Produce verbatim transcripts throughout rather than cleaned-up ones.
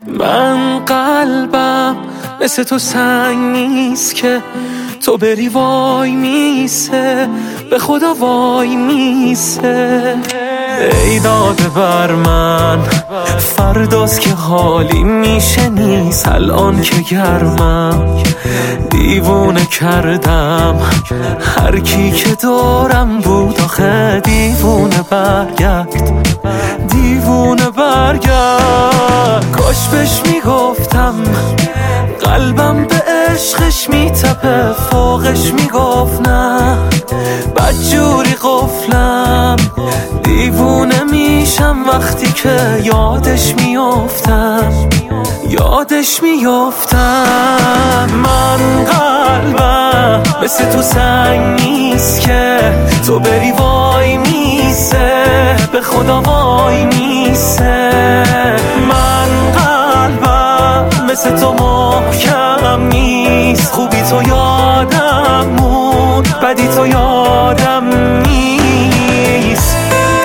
من قلبم مثل تو سنگ نیست که تو بری وای میسه، به خدا وای میسه. ای داده بر من فرداست که حالی میشه نیست، الان که گرمم دیوونه کردم هر کی که دارم بود. آخه دیوونه برگرد، دیوونه برگرد. کاش بهش میگفتم قلبم به عشقش میتپه، فوقش میگفت نه بدجوری قفلم. دیوونه میشم وقتی که یادش میافتم، یادش میافتم. من قلبم مثل تو سنگ نیست که تو بری وای میسه، به خدا وای میسه. من قلبم مثل تو محکم نیست، خوبی تو یادم مون، بدی تو یادم نیست.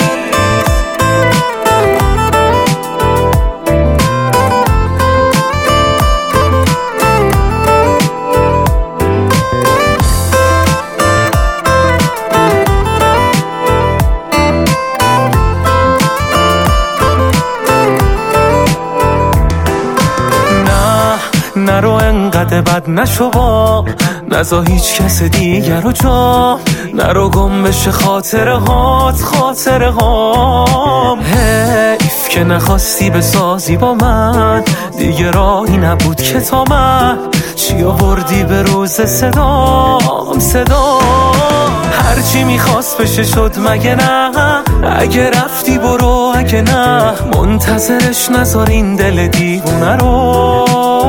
نرو انقدر بد نشو با، نزا هیچ کس دیگر رو جا، نرو گم بشه خاطره هات، خاطره هام. حیف که نخواستی بسازی با من، دیگه راهی نبود که تا من چی آوردی به روز صدام، صدام. هرچی میخواست بشه شد مگه نه؟ اگه رفتی برو، اگه نه منتظرش نذار این دل دیوونه رو.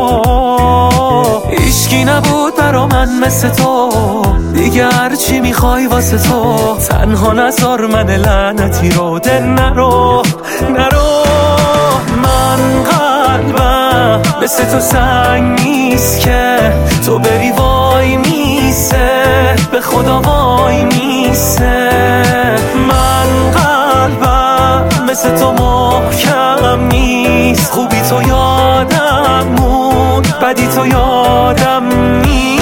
هیچکی نبود برا من مثل تو، دیگه هرچی میخوای واسه تو. تنها نذار من لعنتی رو، دل نرو نرو. من قلبم مثل تو سنگ نیست که تو بری وای میسه، به خدا وای میسه. من قلبم مثل تو محکم نیست، خوبی تو یادم مون، بدی تو یادم نیست.